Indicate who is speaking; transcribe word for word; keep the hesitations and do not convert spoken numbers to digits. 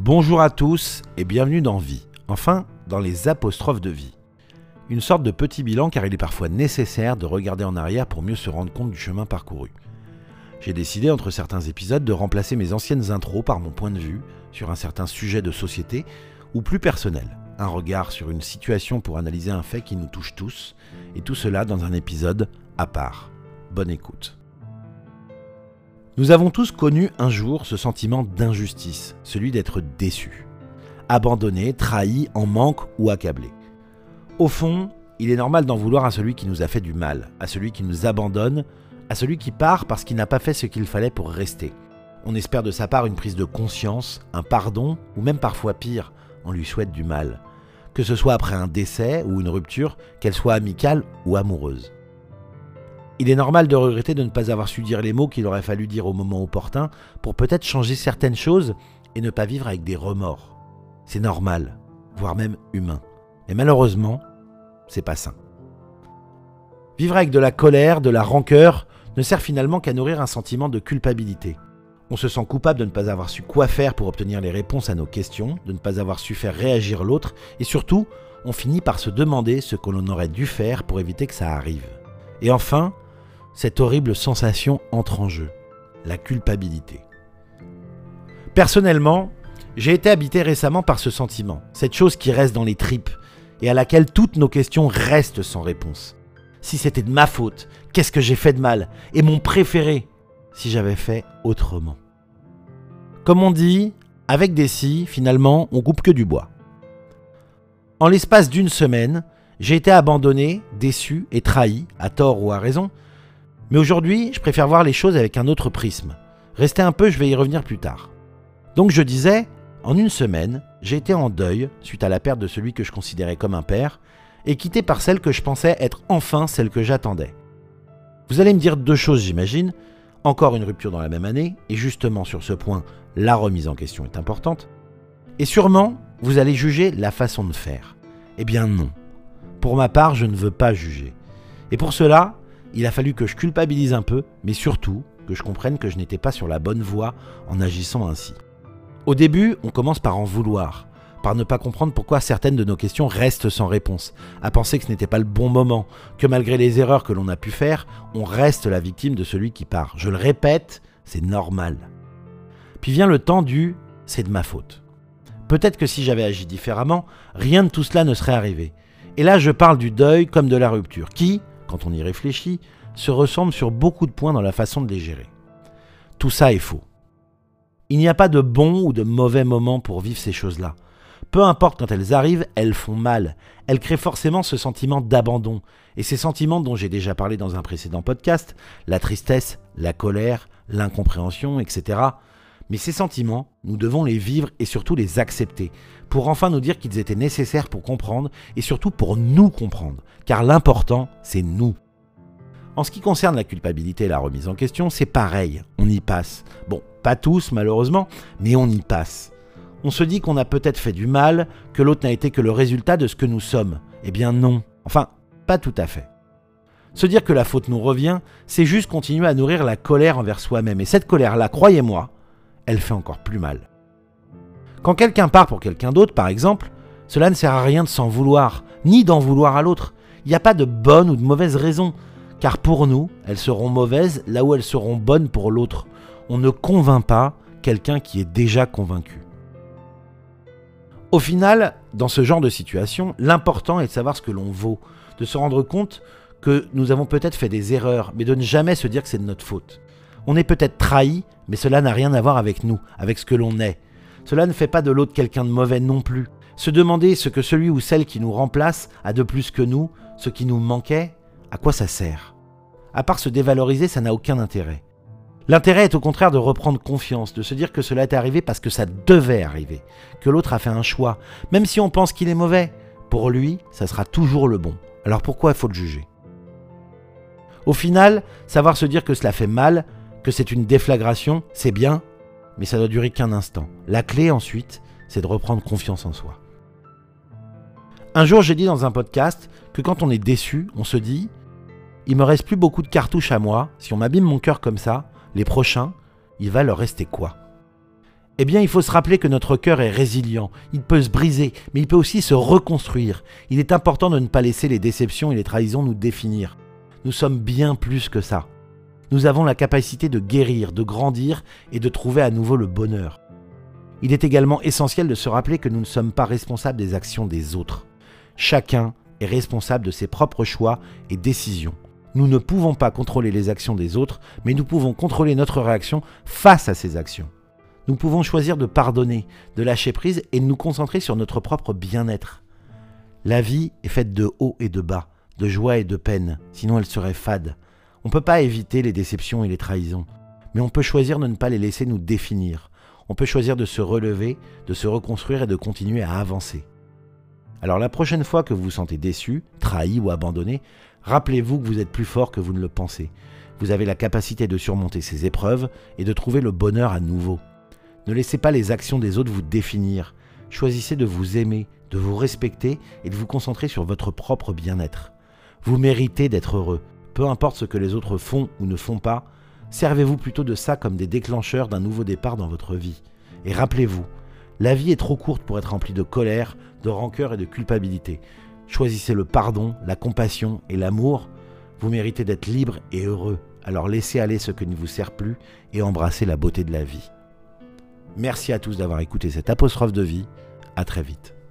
Speaker 1: Bonjour à tous et bienvenue dans Vie, enfin dans les apostrophes de vie. Une sorte de petit bilan car il est parfois nécessaire de regarder en arrière pour mieux se rendre compte du chemin parcouru. J'ai décidé entre certains épisodes de remplacer mes anciennes intros par mon point de vue sur un certain sujet de société ou plus personnel, un regard sur une situation pour analyser un fait qui nous touche tous, et tout cela dans un épisode à part. Bonne écoute. Nous avons tous connu un jour ce sentiment d'injustice, celui d'être déçu, abandonné, trahi, en manque ou accablé. Au fond, il est normal d'en vouloir à celui qui nous a fait du mal, à celui qui nous abandonne, à celui qui part parce qu'il n'a pas fait ce qu'il fallait pour rester. On espère de sa part une prise de conscience, un pardon, ou même parfois pire, on lui souhaite du mal. Que ce soit après un décès ou une rupture, qu'elle soit amicale ou amoureuse. Il est normal de regretter de ne pas avoir su dire les mots qu'il aurait fallu dire au moment opportun pour peut-être changer certaines choses et ne pas vivre avec des remords. C'est normal, voire même humain. Mais malheureusement, c'est pas sain. Vivre avec de la colère, de la rancœur, ne sert finalement qu'à nourrir un sentiment de culpabilité. On se sent coupable de ne pas avoir su quoi faire pour obtenir les réponses à nos questions, de ne pas avoir su faire réagir l'autre, et surtout, on finit par se demander ce que l'on aurait dû faire pour éviter que ça arrive. Et enfin, cette horrible sensation entre en jeu, la culpabilité. Personnellement, j'ai été habité récemment par ce sentiment, cette chose qui reste dans les tripes et à laquelle toutes nos questions restent sans réponse. Si c'était de ma faute, qu'est-ce que j'ai fait de mal? Et mon préféré, si j'avais fait autrement. Comme on dit, avec des scies, finalement, on coupe que du bois. En l'espace d'une semaine, j'ai été abandonné, déçu et trahi, à tort ou à raison. Mais aujourd'hui, je préfère voir les choses avec un autre prisme. Restez un peu, je vais y revenir plus tard. Donc je disais, en une semaine, j'ai été en deuil suite à la perte de celui que je considérais comme un père et quitté par celle que je pensais être enfin celle que j'attendais. Vous allez me dire deux choses, j'imagine. Encore une rupture dans la même année, et justement sur ce point, la remise en question est importante. Et sûrement, vous allez juger la façon de faire. Eh bien non. Pour ma part, je ne veux pas juger. Et pour cela, il a fallu que je culpabilise un peu, mais surtout que je comprenne que je n'étais pas sur la bonne voie en agissant ainsi. Au début, on commence par en vouloir, par ne pas comprendre pourquoi certaines de nos questions restent sans réponse, à penser que ce n'était pas le bon moment, que malgré les erreurs que l'on a pu faire, on reste la victime de celui qui part. Je le répète, c'est normal. Puis vient le temps du « c'est de ma faute ». Peut-être que si j'avais agi différemment, rien de tout cela ne serait arrivé. Et là, je parle du deuil comme de la rupture, qui, quand on y réfléchit, se ressemble sur beaucoup de points dans la façon de les gérer. Tout ça est faux. Il n'y a pas de bon ou de mauvais moment pour vivre ces choses-là. Peu importe quand elles arrivent, elles font mal. Elles créent forcément ce sentiment d'abandon. Et ces sentiments dont j'ai déjà parlé dans un précédent podcast, la tristesse, la colère, l'incompréhension, et cetera. Mais ces sentiments, nous devons les vivre et surtout les accepter, pour enfin nous dire qu'ils étaient nécessaires pour comprendre et surtout pour nous comprendre. Car l'important, c'est nous. En ce qui concerne la culpabilité et la remise en question, c'est pareil, on y passe. Bon, pas tous malheureusement, mais on y passe. On se dit qu'on a peut-être fait du mal, que l'autre n'a été que le résultat de ce que nous sommes. Eh bien non, enfin, pas tout à fait. Se dire que la faute nous revient, c'est juste continuer à nourrir la colère envers soi-même. Et cette colère-là, croyez-moi, elle fait encore plus mal. Quand quelqu'un part pour quelqu'un d'autre, par exemple, cela ne sert à rien de s'en vouloir, ni d'en vouloir à l'autre. Il n'y a pas de bonne ou de mauvaise raison, car pour nous, elles seront mauvaises là où elles seront bonnes pour l'autre. On ne convainc pas quelqu'un qui est déjà convaincu. Au final, dans ce genre de situation, l'important est de savoir ce que l'on vaut, de se rendre compte que nous avons peut-être fait des erreurs, mais de ne jamais se dire que c'est de notre faute. On est peut-être trahi, mais cela n'a rien à voir avec nous, avec ce que l'on est. Cela ne fait pas de l'autre quelqu'un de mauvais non plus. Se demander ce que celui ou celle qui nous remplace a de plus que nous, ce qui nous manquait, à quoi ça sert? À part se dévaloriser, ça n'a aucun intérêt. L'intérêt est au contraire de reprendre confiance, de se dire que cela est arrivé parce que ça devait arriver, que l'autre a fait un choix, même si on pense qu'il est mauvais. Pour lui, ça sera toujours le bon. Alors pourquoi il faut le juger? Au final, savoir se dire que cela fait mal, que c'est une déflagration, c'est bien, mais ça doit durer qu'un instant. La clé ensuite, c'est de reprendre confiance en soi. Un jour, j'ai dit dans un podcast que quand on est déçu, on se dit « il me reste plus beaucoup de cartouches à moi, si on m'abîme mon cœur comme ça, les prochains, il va leur rester quoi ?» Eh bien, il faut se rappeler que notre cœur est résilient. Il peut se briser, mais il peut aussi se reconstruire. Il est important de ne pas laisser les déceptions et les trahisons nous définir. Nous sommes bien plus que ça. Nous avons la capacité de guérir, de grandir et de trouver à nouveau le bonheur. Il est également essentiel de se rappeler que nous ne sommes pas responsables des actions des autres. Chacun est responsable de ses propres choix et décisions. Nous ne pouvons pas contrôler les actions des autres, mais nous pouvons contrôler notre réaction face à ces actions. Nous pouvons choisir de pardonner, de lâcher prise et de nous concentrer sur notre propre bien-être. La vie est faite de hauts et de bas, de joie et de peine, sinon elle serait fade. On ne peut pas éviter les déceptions et les trahisons, mais on peut choisir de ne pas les laisser nous définir. On peut choisir de se relever, de se reconstruire et de continuer à avancer. Alors la prochaine fois que vous vous sentez déçu, trahi ou abandonné, rappelez-vous que vous êtes plus fort que vous ne le pensez. Vous avez la capacité de surmonter ces épreuves et de trouver le bonheur à nouveau. Ne laissez pas les actions des autres vous définir. Choisissez de vous aimer, de vous respecter et de vous concentrer sur votre propre bien-être. Vous méritez d'être heureux. Peu importe ce que les autres font ou ne font pas, servez-vous plutôt de ça comme des déclencheurs d'un nouveau départ dans votre vie. Et rappelez-vous, la vie est trop courte pour être remplie de colère, de rancœur et de culpabilité. Choisissez le pardon, la compassion et l'amour. Vous méritez d'être libre et heureux. Alors laissez aller ce qui ne vous sert plus et embrassez la beauté de la vie. Merci à tous d'avoir écouté cette apostrophe de vie. À très vite.